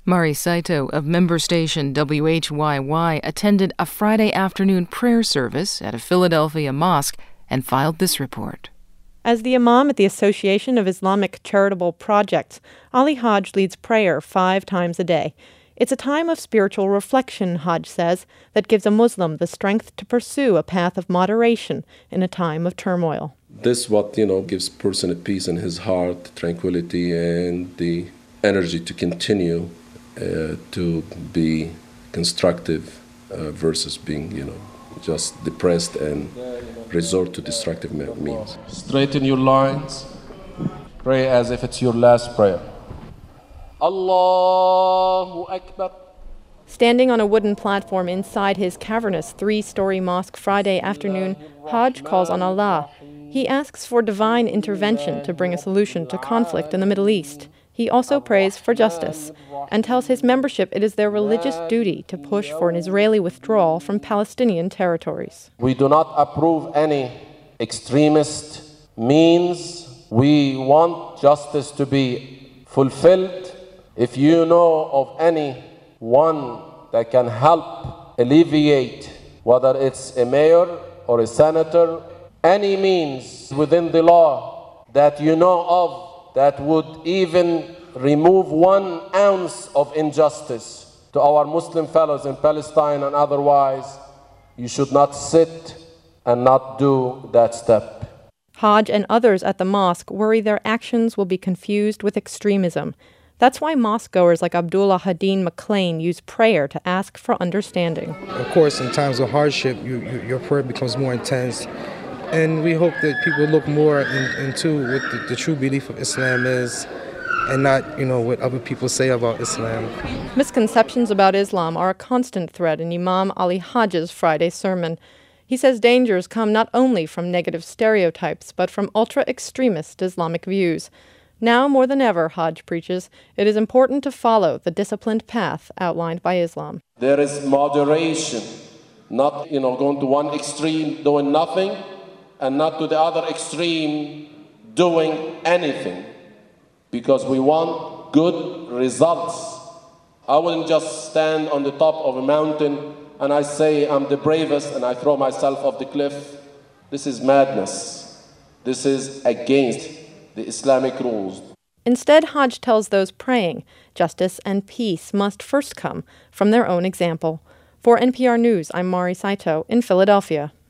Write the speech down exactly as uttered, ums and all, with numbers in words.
Mari Saito of member station W H Y Y attended a Friday afternoon prayer service at a Philadelphia mosque and filed this report. As the imam at the Association of Islamic Charitable Projects, Ali Haj leads prayer five times a day. It's a time of spiritual reflection, Haj says, that gives a Muslim the strength to pursue a path of moderation in a time of turmoil. This what, you know, gives person a peace in his heart, tranquility, and the energy to continue uh, to be constructive uh, versus being, you know, just depressed and resort to destructive means. Straighten your lines. Pray as if it's your last prayer. Allahu Akbar. Standing on a wooden platform inside his cavernous three-story mosque Friday afternoon, Haj calls on Allah. He asks for divine intervention to bring a solution to conflict in the Middle East. He also prays for justice and tells his membership it is their religious duty to push for an Israeli withdrawal from Palestinian territories. We do not approve any extremist means. We want justice to be fulfilled. If you know of anyone that can help alleviate, whether it's a mayor or a senator, any means within the law that you know of that would even remove one ounce of injustice to our Muslim fellows in Palestine and otherwise, you should not sit and not do that step. Haj and others at the mosque worry their actions will be confused with extremism. That's why mosque-goers like Abdullah Hadeen McLean use prayer to ask for understanding. Of course, in times of hardship, you, you, your prayer becomes more intense. And we hope that people look more in, into what the, the true belief of Islam is and not, you know, what other people say about Islam. Misconceptions about Islam are a constant thread in Imam Ali Haj's Friday sermon. He says dangers come not only from negative stereotypes, but from ultra-extremist Islamic views. Now more than ever, Haj preaches, it is important to follow the disciplined path outlined by Islam. There is moderation, not, you know, going to one extreme, doing nothing, and not to the other extreme, doing anything. Because we want good results. I wouldn't just stand on the top of a mountain and I say I'm the bravest and I throw myself off the cliff. This is madness. This is against the Islamic rules. Instead, Haj tells those praying, justice and peace must first come from their own example. For N P R News, I'm Mari Saito in Philadelphia.